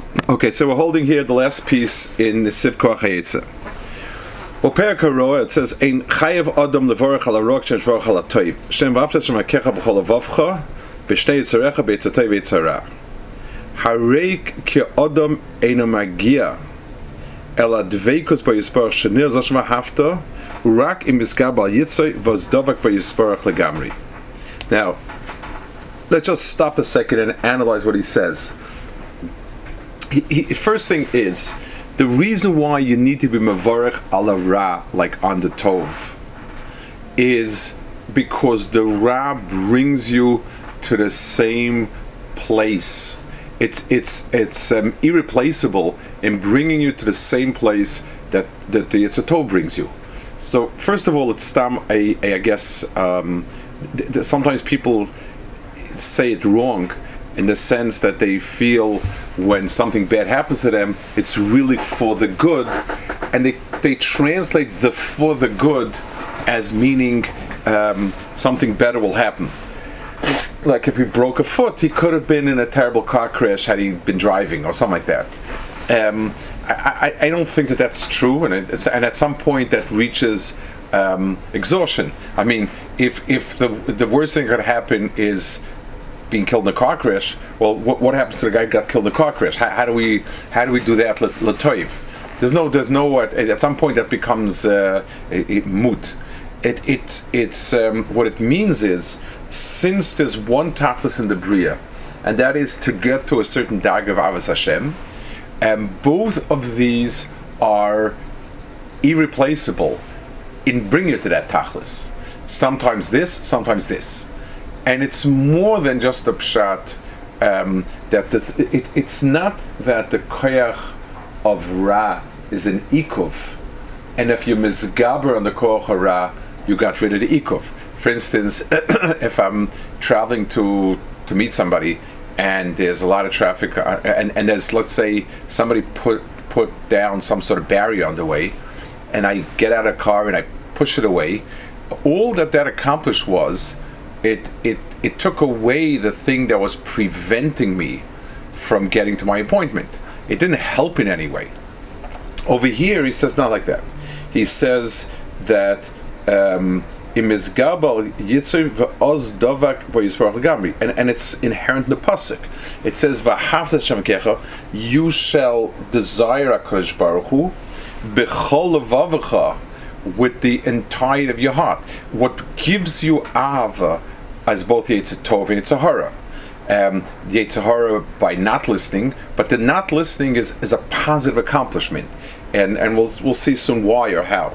Okay, so we're holding here the last piece in the Siv Koach HaYetzer. Oper Karo, it says, Ein chayev adam levorach al harok shem levorach al hatoiv. Shem v'aftas shem hakecha b'chol avavcha, b'shtei yitzarecha b'yitzatei v'yitzara. Hareik ki adam eino magia, el adveikus b'yisparach shenir zash v'hafta, urak im misgab al yitzay v'zdavak b'yisparach legamri. Now, let's just stop a second and analyze what he says. First thing is, the reason why you need to be mavarech ala ra, like on the tov, is because the ra brings you to the same place. It's irreplaceable in bringing you to the same place that the Yetzer Tov brings you. So first of all, it's I guess sometimes people say it wrong, in the sense that they feel when something bad happens to them, it's really for the good, and they translate the for the good as meaning something better will happen. Like if he broke a foot, he could have been in a terrible car crash had he been driving or something like that. I don't think that that's true, and at some point that reaches exhaustion. I mean, if the worst thing that could happen is being killed in a car crash, well, what happens to the guy who got killed in a car crash? How do we do that l'toiv? There's no at some point that becomes moot. It's what it means is, since there's one tachlis in the bria, and that is to get to a certain dag of avos Hashem, and both of these are irreplaceable in bringing you to that tachlis. Sometimes this. And it's more than just a pshat that it's not that the koyach of ra is an ikuv, and if you misgaber on the koyach of ra, you got rid of the ikuv. For instance, if I'm traveling to meet somebody and there's a lot of traffic, and there's, let's say, somebody put down some sort of barrier on the way, and I get out of the car and I push it away, all that accomplished was it took away the thing that was preventing me from getting to my appointment. It didn't help in any way. Over here, he says not like that. He says that and it's inherent in the pasuk. It says v'ahavta Hashem Elokecha, you shall desire HaKadosh Baruch Hu b'chol levavecha, with the entirety of your heart. What gives you ahava as both Yetzer Tov and Yetzer Hara. The Yetzer Hara by not listening, but the not listening is a positive accomplishment, and we'll see soon why or how.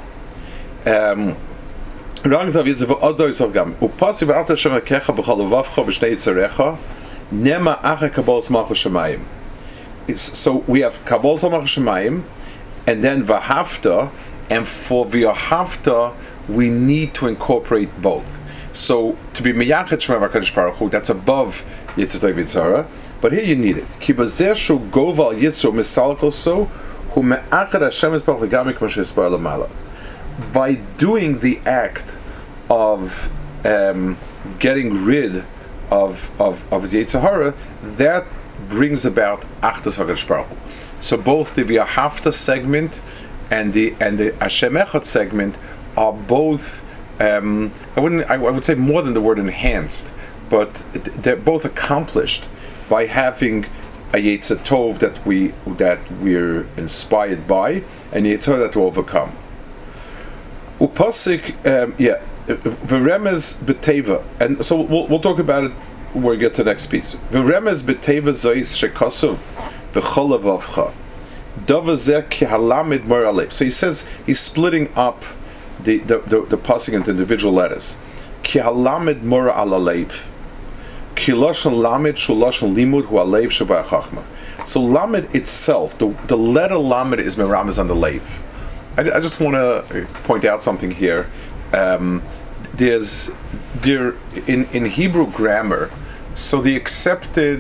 So we have Kabbalas Malchus Shemayim, and then V'hafta. And for v'yohavta, we need to incorporate both. So to be meyachet shema v'kadosh baruch Hu, that's above Yetzer Tov Yitzhara, but here you need it. Ki b'zeh shu goval yitzur misalkol so hu me'achad Hashem yisparach legami k'mo she'yisparach lamala. By doing the act of getting rid of the Yetzer Hara, that brings about achdus v'kadosh baruch Hu. So both the v'yohavta segment and the Hashem Echad segment are both I would say more than the word enhanced, but they're both accomplished by having a Yetzer Tov that we're inspired by, and Yetzer Hara that we overcome. Upasik V'remez b'teva, and so we'll talk about it when we get to the next piece. V'remez b'teva zois shekasu b'chol levavcha. So he says he's splitting up the pasuk into individual letters. Ki halamid mora alalev, ki lashon lamed shu lashon limud hu alev sheba chachma. So lamed itself, the letter lamed is meramez on the lev. I just want to point out something here. There's in Hebrew grammar, so the accepted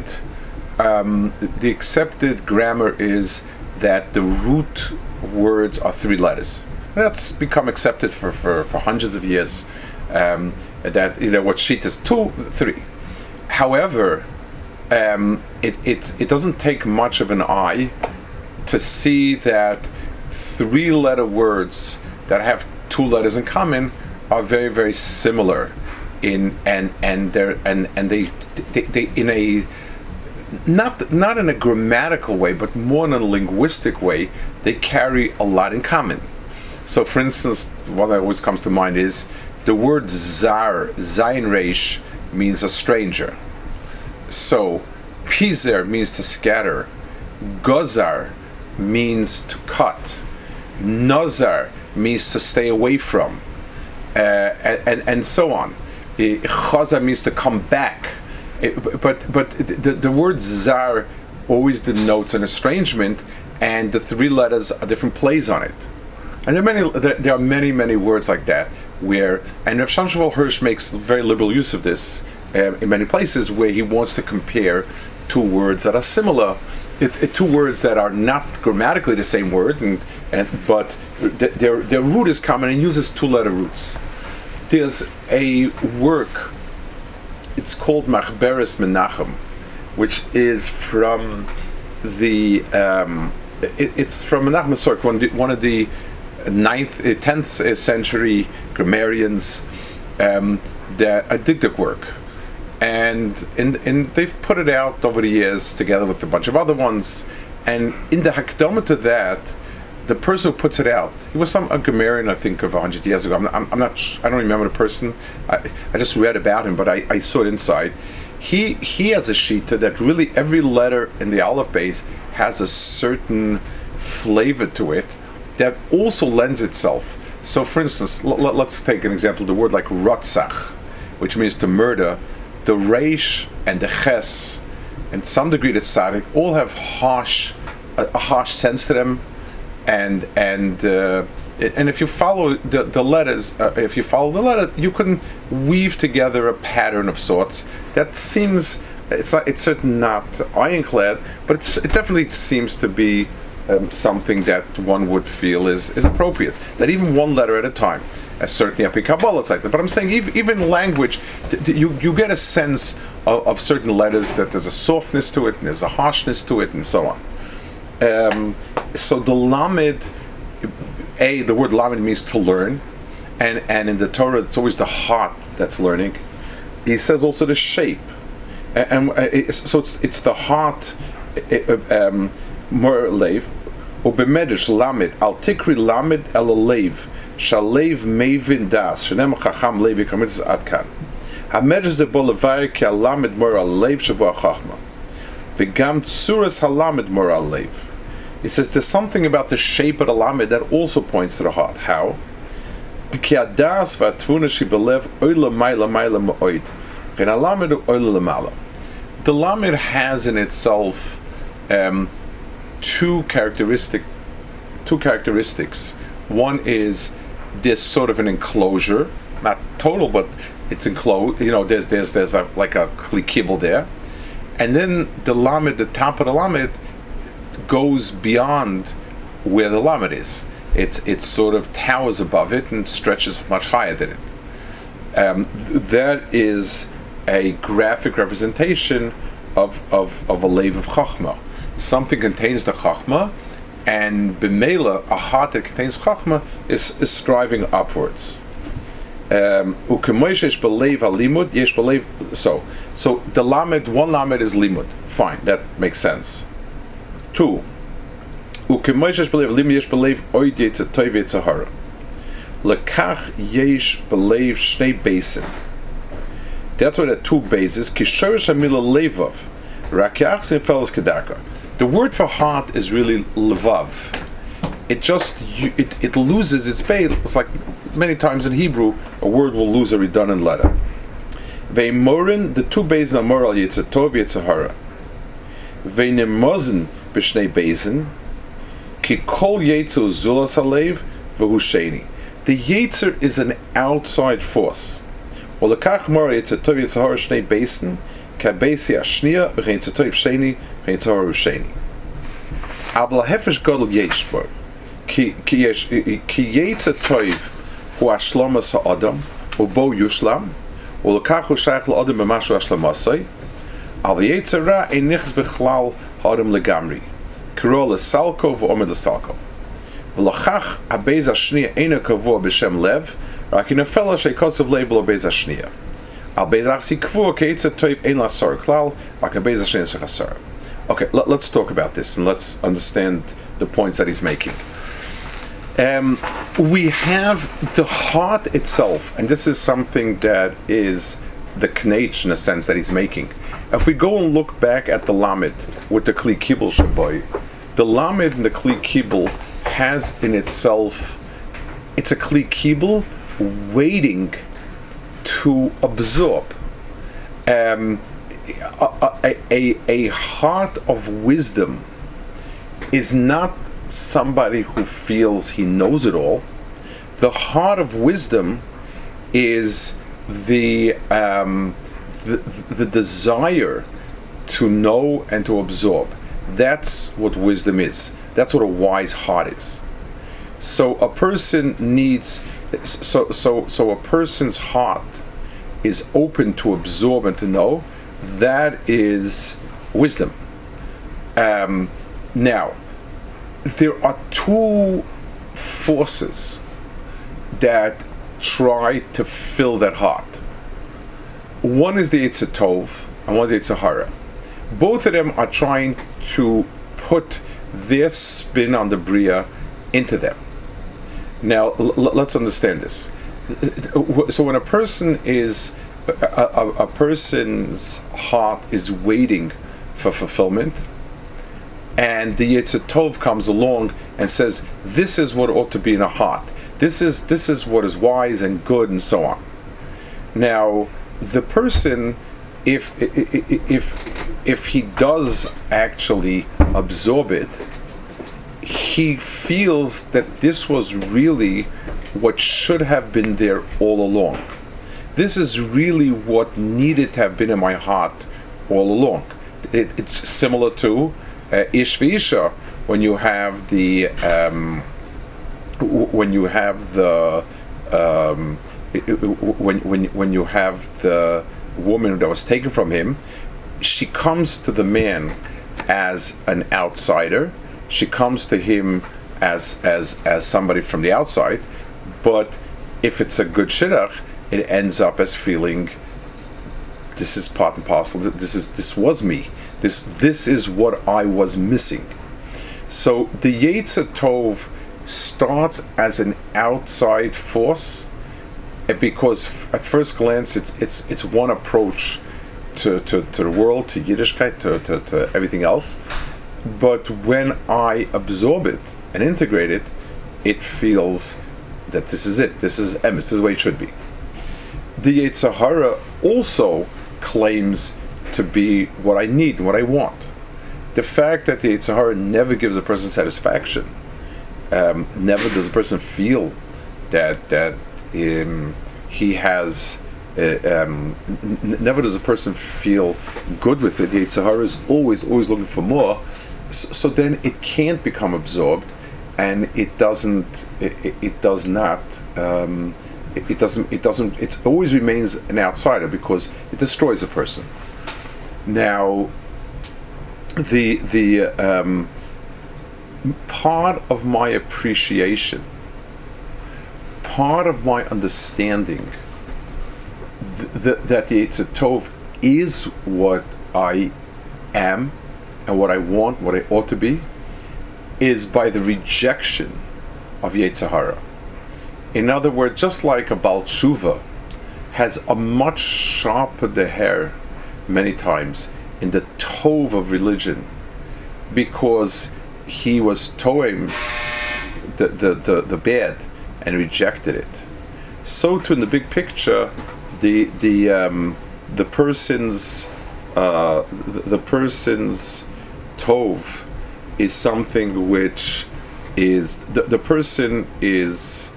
grammar is that the root words are three letters. That's become accepted for hundreds of years. That what sheet is 2, 3. However, it doesn't take much of an eye to see that three-letter words that have two letters in common are very, very similar they in a not in a grammatical way, but more in a linguistic way, they carry a lot in common. So, for instance, what always comes to mind is the word zar, zayin reish, means a stranger. So, pizer means to scatter, gozar means to cut, nazar means to stay away from, and so on. Chaza means to come back. But the word zar always denotes an estrangement, and the three letters are different plays on it. And there are many words like that where, and Rav Shamshul Hirsch makes very liberal use of this in many places, where he wants to compare two words that are similar, two words that are not grammatically the same word, but their root is common, and uses two-letter roots. There's a work, it's called Machberes Menachem, which is from the it's from Menachem Sork, one of the 10th century grammarians, that a didactic work, and they've put it out over the years together with a bunch of other ones. And in the Hakdama to that, the person who puts it out, he was a grammarian, I think, of 100 years ago. I don't remember the person. I just read about him, but I saw it inside. He has a shita that really every letter in the Aleph base has a certain flavor to it that also lends itself. So, for instance, let's take an example. The word like rotzach, which means to murder, the reish and the ches, and to some degree the tzadik, all have a harsh sense to them. And if you follow the letters, if you follow the letter, you can weave together a pattern of sorts that seems, it's certainly not ironclad, but it definitely seems to be something that one would feel is appropriate. That even one letter at a time, certainly up in Kabbalah it's like that. But I'm saying even in language, you get a sense of certain letters that there's a softness to it, and there's a harshness to it, and so on. So the lamed, the word lamed means to learn, and in the Torah it's always the heart that's learning. He says also the shape, so it's the heart, more leiv, or b'medrash lamed al tikri lamed el leiv shalev mevin das shenem chacham levi kamitz adkan hamedrash ze bolavayir ki al lamed more al leiv shabo chachma v'gam tsuras halamed more al leiv. He says there's something about the shape of the lamed that also points to the heart. How? Ki adas v'atvuna shibelev oila mayla ma'oid chen halamed oila lemala. The lamed has in itself two characteristics. One is this sort of an enclosure, not total, but it's enclosed. There's like a kli there, and then the lamed, the top of the lamed, goes beyond where the lamed is. It sort of towers above it and stretches much higher than it. That is a graphic representation of a leiv of chachma. Something contains the chachma, and b'meila, a heart that contains chachma is striving upwards. So the lamed, one lamed is limud. Fine, that makes sense. Two, that's why the two bases. The word for heart is really levav. It loses its base. It's like many times in Hebrew, a word will lose a redundant letter. Ve'imorin, the two bases are moral yitzatov yitzahara. Ve'nemozen b'shnei basin ki kol yetzu zulas halev v'husheni. The yetzer is an outside force. Olekach moral yitzatov yitzahara shnei basin kabesi ashnia v'yitzatov sheni v'yitzahara husheni. Abla hefesh godel yeshbor. Ki yitzatov hu ashlomas ha'adam ubo yushlam ulekachu shaykh l'adam b'mashu ashlamasai Al v'yetzer ra ein nichs b'chlal harim legamri. Kiro l'salko v'omer l'salko. V'lochach ha-beis hashniya eino kavua b'shem lev, rak in a fella she'kotzav leibel ha-beis hashniya. Al beis achsi kavua ke'etzer toiv ein l'asar klal, rak ha-beis hashniya shechasar. Okay, let's talk about this and let's understand the points that he's making. We have the heart itself, and this is something that is the knech in a sense that he's making. If we go and look back at the Lamed with the Kli Kibul Shaboy, the Lamed and the Kli Kibul has in itself, it's a Kli Kibul waiting to absorb. A heart of wisdom is not somebody who feels he knows it all. The heart of wisdom is the desire to know and to absorb. That's what wisdom is. That's what a wise heart is. So a person needs, so a person's heart is open to absorb and to know. That is wisdom. Now, there are two forces that try to fill that heart. One is the Yetzer Tov and one is the Yetzer Hara. Both of them are trying to put their spin on the Bria into them. Now, let's understand this. So when a person is, a person's heart is waiting for fulfillment, and the Yetzer Tov comes along and says, this is what ought to be in a heart. This is what is wise and good and so on. Now, the person, if he does actually absorb it, he feels that this was really what should have been there all along. This is really what needed to have been in my heart all along. It's similar to Ish v'Isha, when you have the when you have the woman that was taken from him. She comes to the man as an outsider. She comes to him as somebody from the outside. But if it's a good shidduch, it ends up as feeling, this is part and parcel. This was me. This is what I was missing. So the Yetzer Tov starts as an outside force, because at first glance it's one approach to the world, to Yiddishkeit, to everything else. But when I absorb it and integrate it, it feels that this is it. This is emes. This is the way it should be. The Yetzer Hara also claims to be what I need, what I want. The fact that the Yetzer Hara never gives a person satisfaction, never does a person feel that he has, never does a person feel good with it. The Yetzer Hara is always looking for more. So then it can't become absorbed, and it doesn't. It always remains an outsider because it destroys a person. Now, the part of my appreciation, part of my understanding that the Yetzer Tov is what I am and what I want, what I ought to be, is by the rejection of Yetzer Hara. In other words, just like a Baal Tshuva has a much sharper deher many times in the tov of religion, because he was toim the bad and rejected it. So too in the big picture, the person's tov is something which is the person is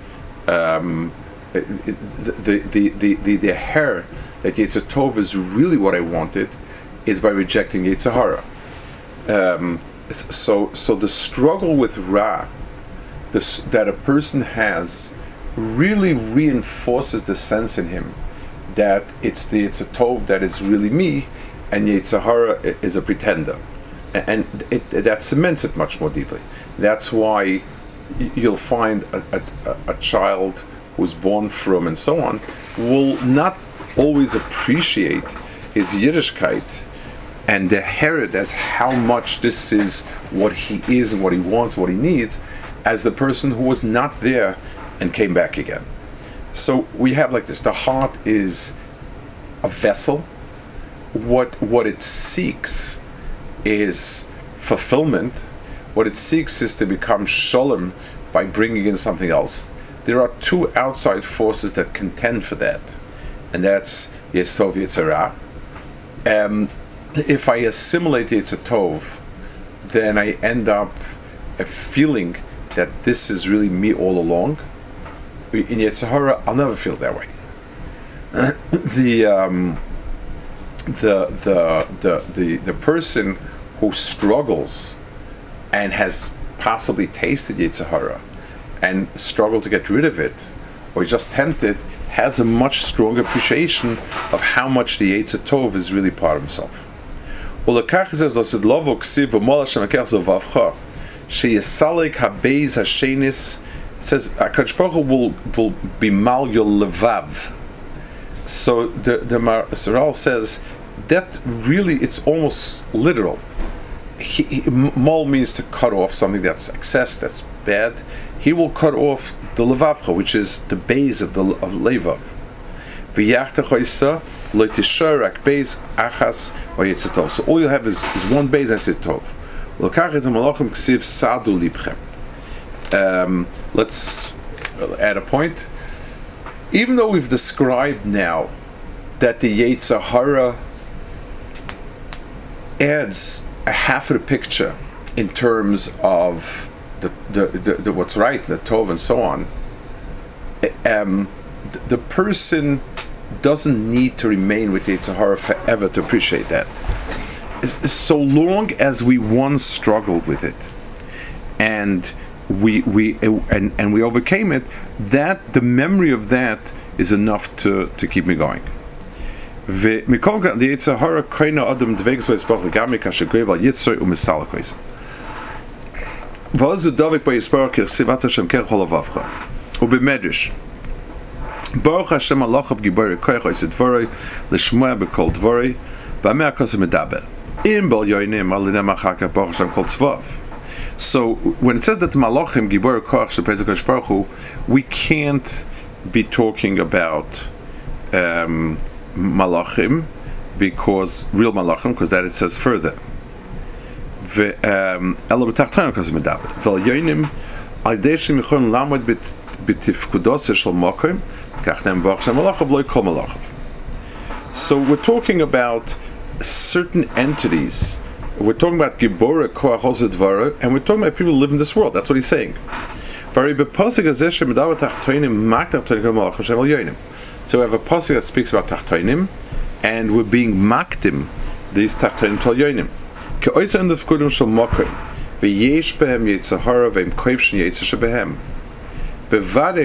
the hair that Yetzer Tov is really what I wanted is by rejecting Yetzer Hara. So the struggle with Ra, that a person has, really reinforces the sense in him that it's the Yetzer Tov that is really me, and Yetzer Hara is a pretender, and that cements it much more deeply. That's why you'll find a child who's born from and so on will not always appreciate his Yiddishkeit and the heritage as how much this is what he is and what he wants, what he needs, as the person who was not there and came back again. So we have like this: the heart is a vessel. What it seeks is fulfillment. What it seeks is to become shalom by bringing in something else. There are two outside forces that contend for that, and that's Yetzer Tov, Yetzer Ra. If I assimilate Yetzer Tov, then I end up feeling that this is really me all along. In Yetzer Hara, I'll never feel that way. The person who struggles and has possibly tasted Yetzer Hara and struggled to get rid of it, or just tempted, has a much stronger appreciation of how much the Yetzer Tov is really part of himself. Well, the says, it says HaKadosh Baruch Hu will be mal your levav. So the Maharal says that really it's almost literal. Mal means to cut off something that's excess, that's bad. He will cut off the levavcha, which is the base of levav. So all you have is one base, that's it tov. Let's add a point. Even though we've described now that the Yetzer Hara adds a half of the picture in terms of the what's right, the tov and so on, the person doesn't need to remain with Yetzer Hara forever to appreciate that. So long as we once struggled with it, and we overcame it, that the memory of that is enough to keep me going. The Yetzer Hara koina adam dvegs v'yisparach legami kasher goyv al yitzor u'misalakois. V'azu davik b'yisparach kirsivat Hashem kerch holavavcha u'b'medrash Baruch Hashem alachav giborei koyach oisid dvorei l'shmoya b'kol dvorei v'amei hakosim medaber im bal yoinim al linem achaka Baruch Hashem kol tzvav. So when it says that the malachim giborei koyach shel Pesach HaKadosh Baruch Hu, we can't be talking about malachim, because real malachim, because that it says further. Elo b'tachtonim hakosim medaber v'al yoinim al yedei shem yichon lamod b'tifkudos shel makom. So we're talking about certain entities. We're talking about Gibora Koach Dvara, and we're talking about people who live in this world. That's what he's saying. So we have a pasuk that speaks about Tachtoinim, and we're being makdim these Tachtoinim Tal Yoinim. Ke'oizer nefkudim shel makom v'yesh behem Yetzer Hara v'im koiv shen Yetzer shebehem. So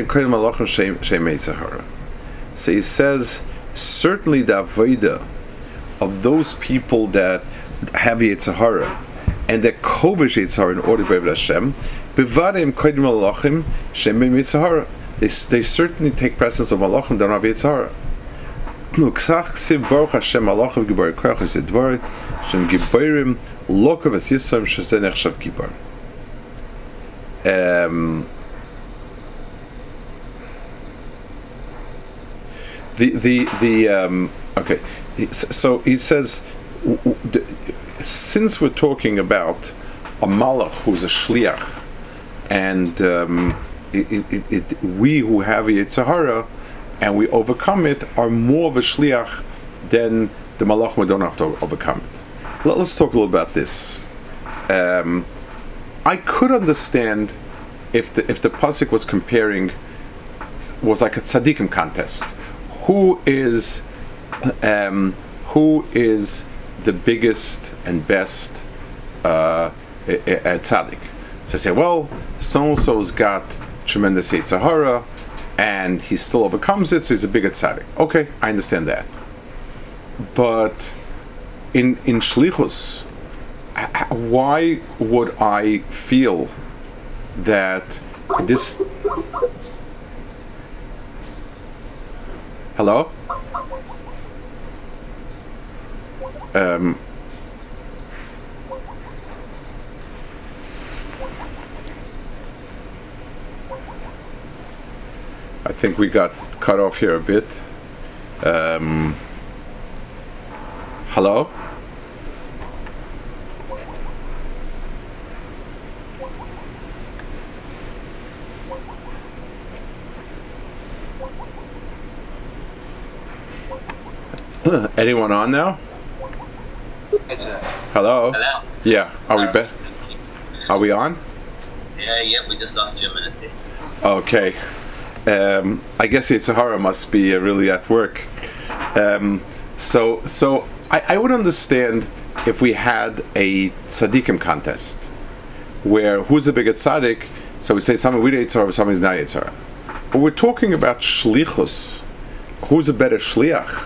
he says, certainly the avodah of those people that have Yetzer Hara and that kovish Yetzer Hara in order to be Hashem, they certainly take precedence of malachim, don't have Yetzer Hara. Okay, so he says, since we're talking about a malach who's a shliach, and we who have a Yetzer Hara and we overcome it are more of a shliach than the malach who don't have to overcome it. Let's talk a little about this. I could understand if the pasuk was like a tzaddikim contest. Who is the biggest and best tzaddik? So I say, well, so-and-so's got tremendous Yetzer Hara, and he still overcomes it, so he's a bigger tzaddik. Okay, I understand that. But in shlichus, why would I feel that this? Hello? I think we got cut off here a bit. Hello? Anyone on now? Hello? Hello? Yeah, are we Are we on? Yeah, we just lost you a minute there. Okay. I guess Yitzhahara must be really at work. So I would understand if we had a tzaddikim contest where who's the bigger tzaddik, so we say someone with Yitzhahara or someone who's not Yitzhahara. But we're talking about shlichus. Who's a better shliach?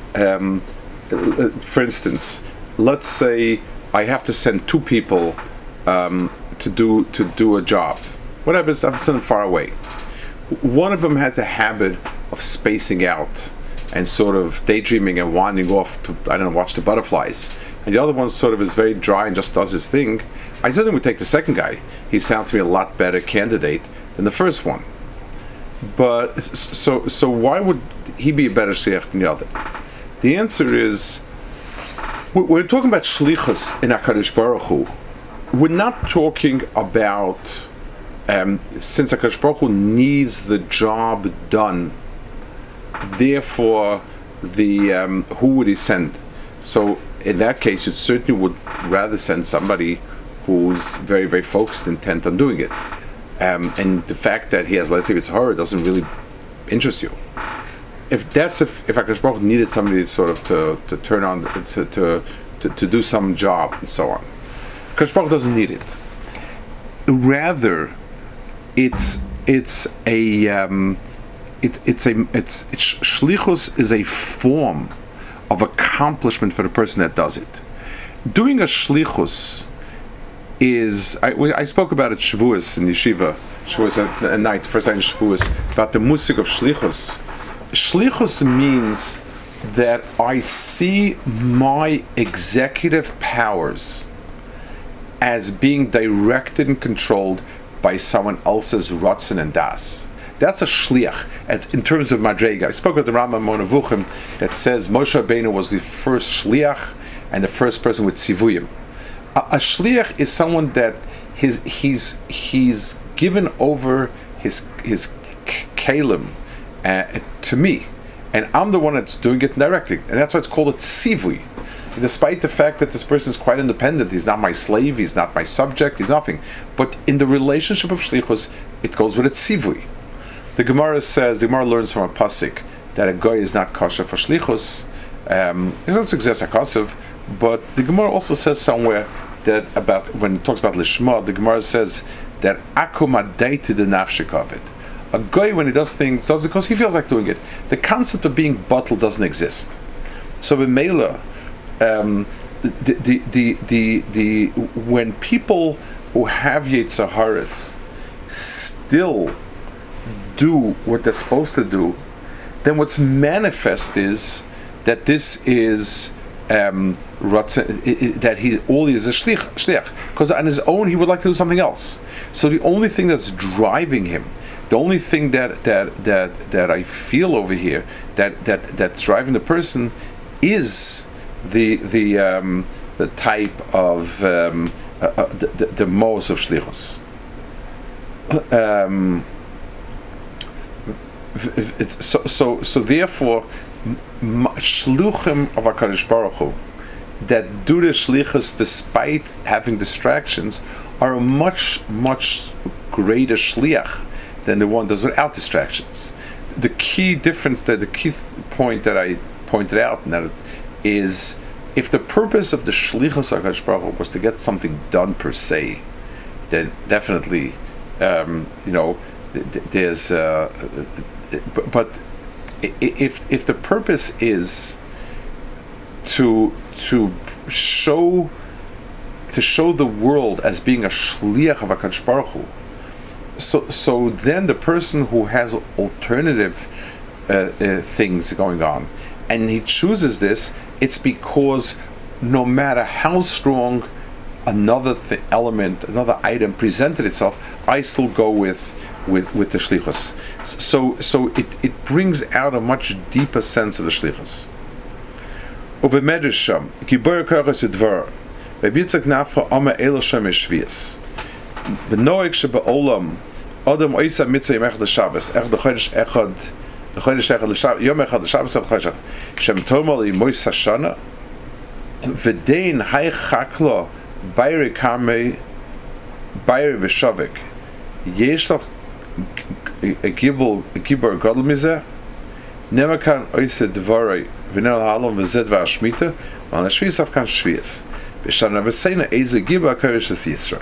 For instance, let's say I have to send two people to do a job. Whatever, I have to send them far away. One of them has a habit of spacing out and sort of daydreaming and wandering off to, I don't know, watch the butterflies. And the other one sort of is very dry and just does his thing. I certainly would take the second guy. He sounds to me a lot better candidate than the first one. But so why would he be a better shliach than the other? The answer is, we're talking about shlichus in HaKadosh Baruch Hu. We're not talking about since HaKadosh Baruch Hu needs the job done, therefore who would he send? So in that case, you certainly would rather send somebody who's very, very focused, intent on doing it. And the fact that he has less of its horror doesn't really interest you. If HaKadosh Baruch Hu needed somebody sort of to turn on to do some job and so on, HaKadosh Baruch Hu doesn't need it. Rather, shlichus is a form of accomplishment for the person that does it. Doing a shlichus is, I spoke about it Shavuos in Yeshiva, Shavuos at night, the first night in Shavuos, about the musik of shlichus. Shlichus means that I see my executive powers as being directed and controlled by someone else's ratzon and das. That's a shliach. In terms of madrega, I spoke with the Rambam Monavuchim that says Moshe Rabbeinu was the first shliach and the first person with sivuyim. A shliach is someone that he's given over his kalim to me, and I'm the one that's doing it directly, and that's why it's called a tzivui. Despite the fact that this person is quite independent, he's not my slave, he's not my subject, he's nothing. But in the relationship of shlichus, it goes with a tzivui. The Gemara learns from a pasuk that a guy is not kosher for shlichus. It doesn't suggest a kosov, but the Gemara also says somewhere that about when it talks about lishma, the Gemara says that akum adaiti the nafshikavet. A guy, when he does things, does it because he feels like doing it. The concept of being bottled doesn't exist. So in Mela, when people who have Yetzaharas still do what they're supposed to do, then what's manifest is that this is that he is a shliach, because on his own he would like to do something else. So the only thing that's driving him, the only thing that I feel over here that's driving the person is the type of the mos of shlichus. So therefore, shluchim of HaKadosh Baruch Hu that do the shlichus despite having distractions are a much greater shliach than the one does without distractions. The key difference, the key point that I pointed out, is if the purpose of the shlichus of HaKadosh Baruch Hu was to get something done per se, then definitely, there's. But if the purpose is to show the world as being a shliach of HaKadosh Baruch Hu. So then the person who has alternative things going on, and he chooses this, it's because no matter how strong another element, another item presented itself, I still go with the shlichus. So it brings out a much deeper sense of the shlichus. Over Medrasham, Gibor Koros Dvar, Rabbi Yitzchak Nafra Ama El Shem Shvius. Benoik shebeolam Adam Oisa Mitzvah Yom Echad Shabbos, Echad Chodesh Echad, Chodesh Echad Shabbos, Yom Echad Shabbos Echad Chodesh Shem Tomal Mois Hashana, V'dein Hay Chaklo Bayre Kamei Bayre V'Shavik. Yesh Lach Gibor Gadol Mizeh, Never Kan Oisa Dvarei V'nel Halom V'Zed V'Ashmita, Al Shvius Av Kan Shvius. V'Shana V'Seina Eze Gibor Kodesh Yisrael.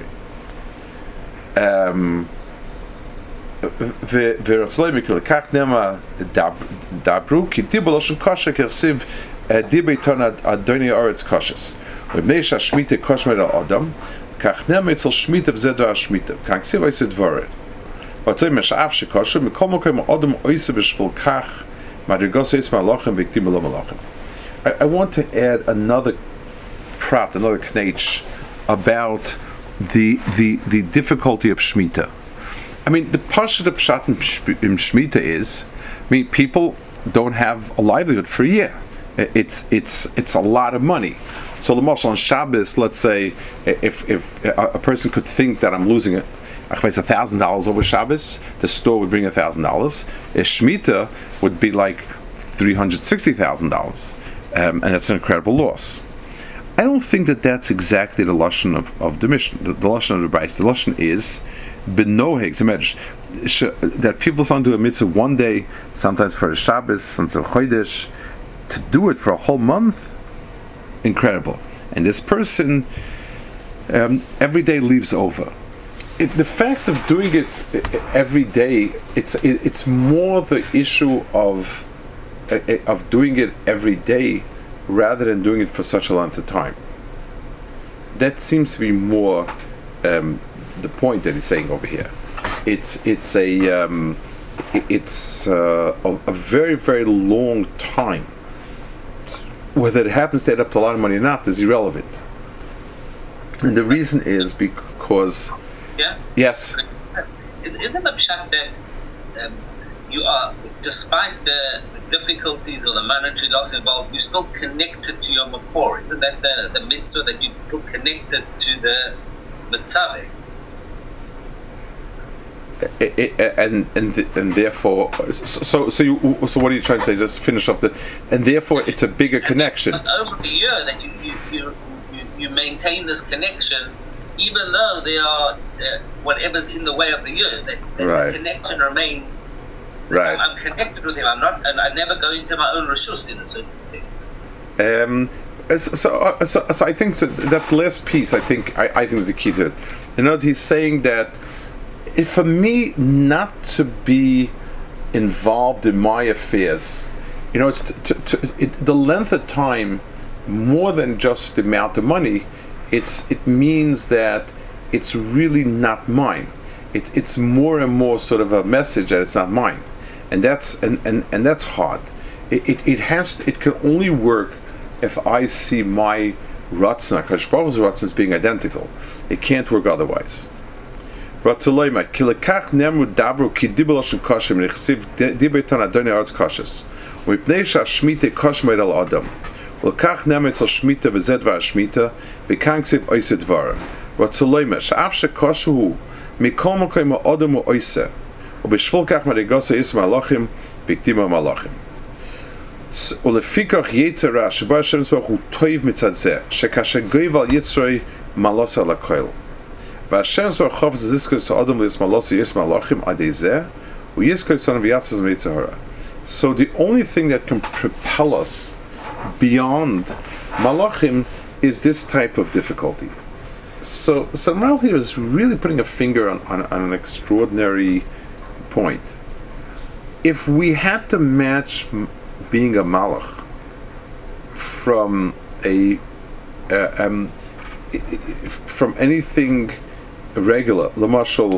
ורצלוי מכלל כך נאמר דברו כי דיבר לשון קשה כרסיב דיבר עיתון אדוני הארץ קשס ובני שהשמיטה קושמד על אדם כך נאמר אצל שמיטה בזה דבר השמיטה כאן כסיב עושה דברת ורצלוי משאף שקשה מכל מקום אדם עושה בשביל כך מדרגות עץ מלאכים והקדים לא מלאכים. I want to add another prat, another knetch about the difficulty of Shemitah. I mean, the Pashat of Pshat in Shemitah is, people don't have a livelihood for a year. It's a lot of money. So the Moshe on Shabbos, let's say, if a person could think that I'm losing it, $1,000 over Shabbos, the store would bring $1,000. A Shemitah would be like $360,000, and that's an incredible loss. I don't think that that's exactly the lashon of the mission. The lashon of the Bryce. The lashon is benoheg to medrash that people sometimes do a mitzvah one day, sometimes for a Shabbos, sometimes for Chodesh. To do it for a whole month, incredible. And this person every day leaves over. The fact of doing it every day, it's more the issue of doing it every day, rather than doing it for such a length of time. That seems to be more the point that he's saying over here. It's a very, very long time. Whether it happens to add up to a lot of money or not is irrelevant. And the reason is because yes. Isn't the pshat that you are, despite the difficulties or the monetary loss involved, you're still connected to your makor? Isn't that the mitzvah, that you're still connected to the mitzvah? And therefore, so what are you trying to say? Just finish up and therefore it's a bigger connection. But over the year that you maintain this connection, even though there are whatever's in the way of the year, that right. The connection remains. Right. I'm connected with him. I'm not, and I never go into my own reshus in a certain sense. So I think that last piece, I think is the key to it. In other words, he's saying that for me not to be involved in my affairs, it's the length of time, more than just the amount of money. It means that it's really not mine. It's more and more sort of a message that it's not mine, and that's hard. It can only work if I see my ratzon, HaKadosh Baruch Hu's ratzon, as being identical. It can't work otherwise. Ratzoloyma kilekach nemru dabru ki dibur lashon kashim nechsiv dibeton adonai arts kashis u'mipnei shashmita kashmed al adam ulekach nemru etzel shmita v'zed v'ashmita v'kan ksiv oiseh dvara Ratzoloyma she'af shekashu hu mikol makom ha'adam u'oiseh u'b'shvil kach madrigos ha'is malachim v'kdim ha'malachim ulefikach yetzer ra sheba Hashem Yisbarach hu toiv mitzad zeh shekasher goiv al yitzroi malos al hakoil V'Hashem Yisbarach chofetz zizkos ha'adam l'yismalos ha'is malachim adei zeh u'yizkos son v'yatzaz mitzvah hara. So the only thing that can propel us beyond malachim is this type of difficulty. So Ralph here is really putting a finger on an extraordinary point. If we had to match being a malach from a from anything regular. Lamashal,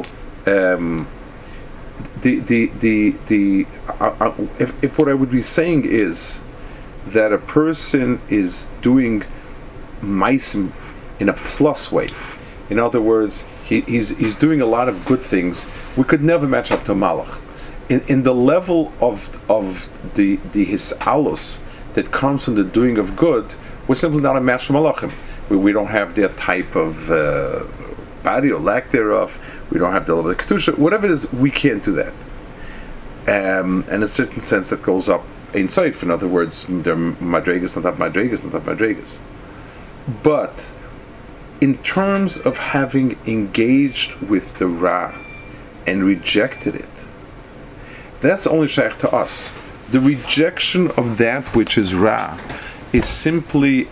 if what I would be saying is that a person is doing maisim in a plus way, in other words, he's doing a lot of good things, we could never match up to Malach. In the level of the hisalus that comes from the doing of good, we're simply not a match for Malachim. We don't have their type of body or lack thereof. We don't have the level of kedusha. Whatever it is, we can't do that. And in a certain sense, that goes up in soif. In other words, they're madregas, not madregas. But in terms of having engaged with the Ra and rejected it, that's only shaykh to us. The rejection of that which is Ra is simply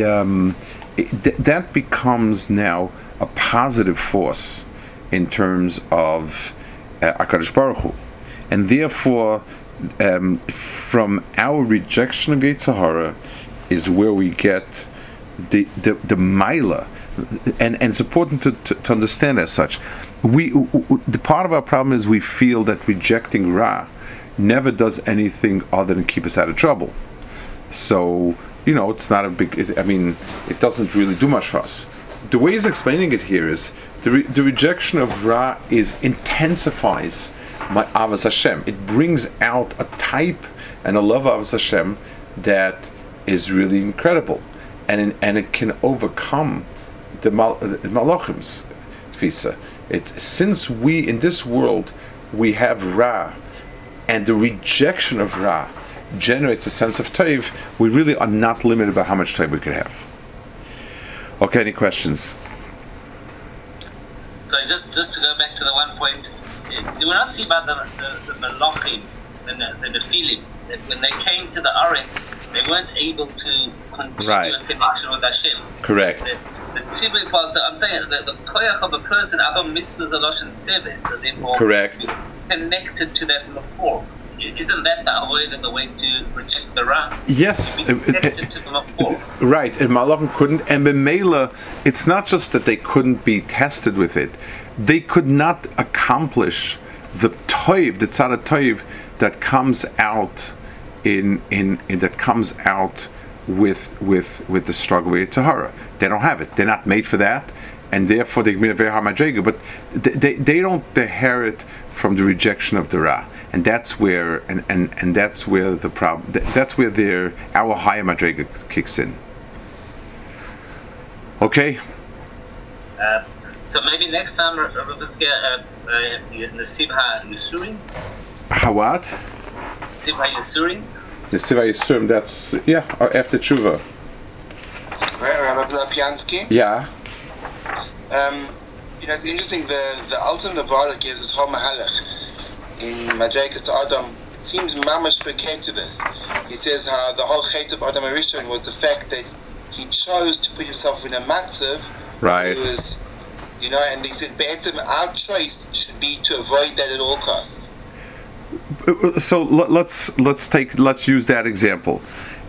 that becomes now a positive force in terms of HaKadosh Baruch Hu. And therefore, from our rejection of Yetzer Hara is where we get the Maila. And it's important to understand as such. The part of our problem is we feel that rejecting Ra never does anything other than keep us out of trouble. So, it's not a big, it doesn't really do much for us. The way he's explaining it here is the rejection of Ra intensifies my Avos Hashem. It brings out a type and a love of Avos Hashem that is really incredible. And it can overcome the Malachim's Tfisa. Since we, in this world, we have Ra, and the rejection of Ra generates a sense of Toiv, we really are not limited by how much Toiv we could have. Okay, any questions? So just to go back to the one point, do we not see about the Malachim and the Nephilim, that when they came to the Aretz, they weren't able to continue a connection with Hashem? Correct. The tzibur part, so I'm saying the koyach of a person, other mitzvahs are loshen sevis, so therefore correct. Connected to that makor. Isn't that the avoid and the way to reject the Ra? Yes. To be connected to the makor. Right, and Malachim couldn't, and B'meila, it's not just that they couldn't be tested with it, they could not accomplish the toiv, the tzad toiv that comes out in that comes out with the struggle with Yetzer Hara. They don't have it. They're not made for that, and therefore they very hard madrega. But they don't inherit from the rejection of the Ra, and that's where and that's where the problem. That's where our higher madrega kicks in. Okay. So maybe next time, let's get Nesiv HaYisurim. How what? Nesiv HaYisurim. Nesiv HaYisurim. That's after tshuva. Rabbi Lapiansky. Yeah. It's interesting. The Alton Nevada gives this whole mahalach in Madrekas to Adam. It seems mamash came to this. He says how the whole chet of Adam Arishon was the fact that he chose to put himself in a matzav. Right. He was, and they said, "Be'etzim, our choice should be to avoid that at all costs." So let's use that example.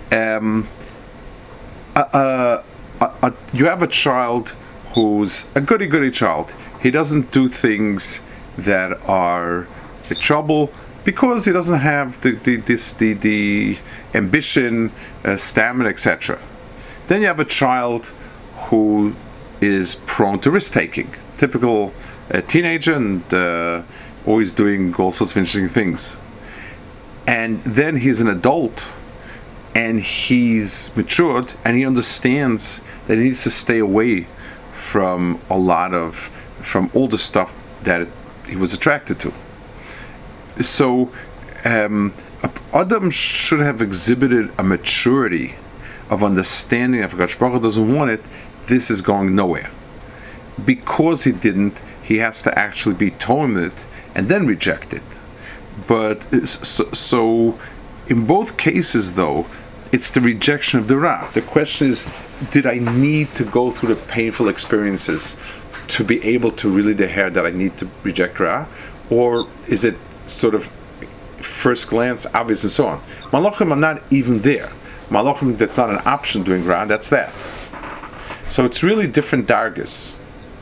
You have a child who's a goody child. He doesn't do things that are a trouble because he doesn't have the ambition, stamina, etc. Then you have a child who is prone to risk taking, typical teenager, and always doing all sorts of interesting things. And then he's an adult, and he's matured, and he understands that he needs to stay away from from all the stuff that he was attracted to. So Adam should have exhibited a maturity of understanding if HaKadosh Baruch Hu doesn't want it, this is going nowhere. Because he didn't, he has to actually be told it and then reject it. But so in both cases, though, it's the rejection of the Ra. The question is, did I need to go through the painful experiences to be able to really declare that I need to reject Ra? Or is it sort of first glance obvious and so on? Malachim are not even there. Malachim, that's not an option doing Ra, that's that. So it's really different dargis.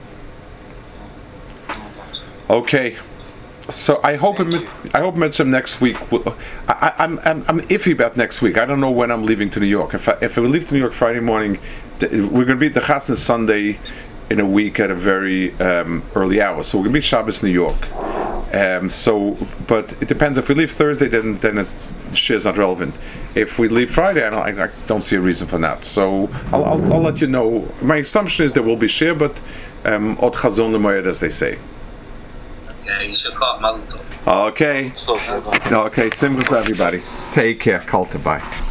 Okay. So I hope Mitzvah next week. I'm iffy about next week. I don't know when I'm leaving to New York. If I leave to New York Friday morning, we're going to be at the Chasna Sunday in a week at a very early hour. So we're going to be Shabbos New York. But it depends. If we leave Thursday, then the share is not relevant. If we leave Friday, I don't see a reason for that. So I'll let you know. My assumption is there will be share, but od chazon l'moed, as they say. Okay, Mazel Tov. Okay. Okay, simchas for everybody. Take care. Kol bye.